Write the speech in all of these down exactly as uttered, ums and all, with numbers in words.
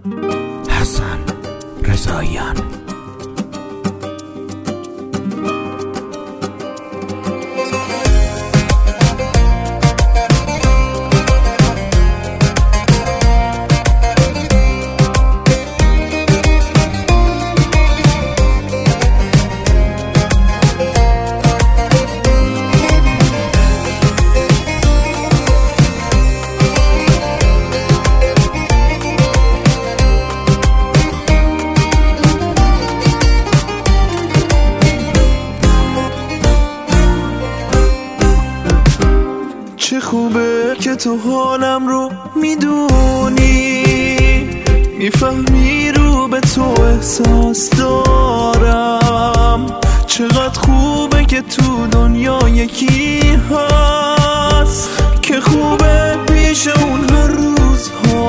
حسن رضاییان. چه خوبه که تو حالم رو میدونی، میفهمی رو به تو احساس دارم. چقدر خوبه که تو دنیا یکی هست که خوبه پیش اون هر روز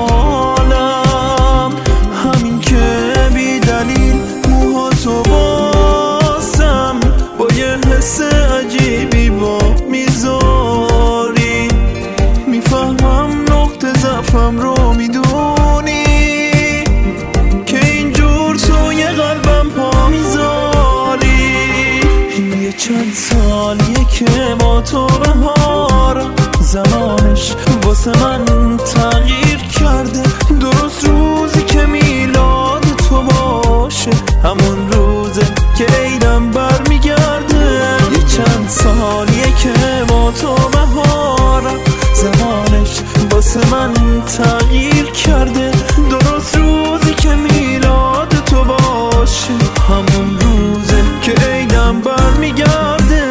حالم. همین که بی دلیل موهاتو باسم با یه حس عجیبی با میذاری. میفهمم نقطه ضعفم رو میدونی که اینجور توی قلبم پا میذاری. یه چند سالیه که با تو بهارم، زمانش واسه من تغییر کرده. درست روزی که میلاد تو باشه، همون روزه که عیدم برمیگرده. یه چند سالیه که با تو بهارم، زمانش واسه من تغییر کرده. درست روزی که میلاد تو باشه، همون روزه که عیدم برمیگرده.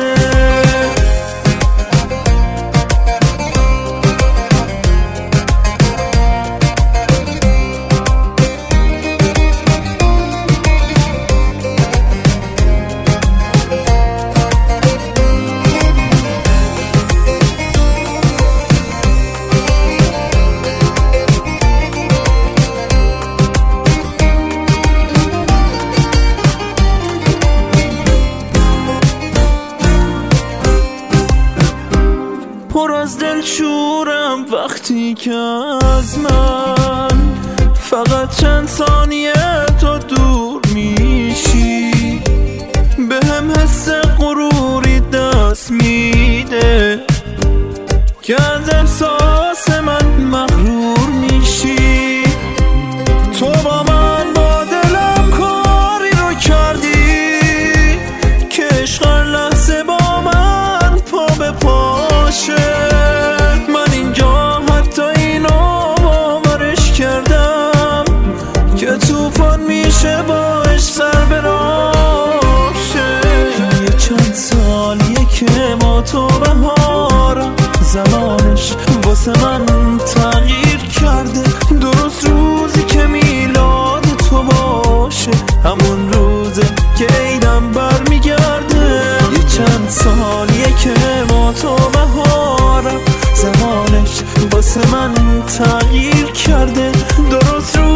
پر از دل شورم وقتی که از من فقط چند ثانیه تو دور میشی. به هم حس غروری دست میده که از احساس من مغرور میشی. تو با من با دلم کاری رو کردی که عشق هر لحظه با من پا به پاشه. من اینجا حتی اینو باورش کردم که طوفان میشه باش سر براشه. یه چند سالیه که با تو بهارم، زمانش واسه من تغییر کرده. درست روزی که میلاد تو باشه، همون روزه که عیدم برمیگرده. یه چند سالیه که با تو بهارم، زمانش واسه من تغییر کرده. درست روزی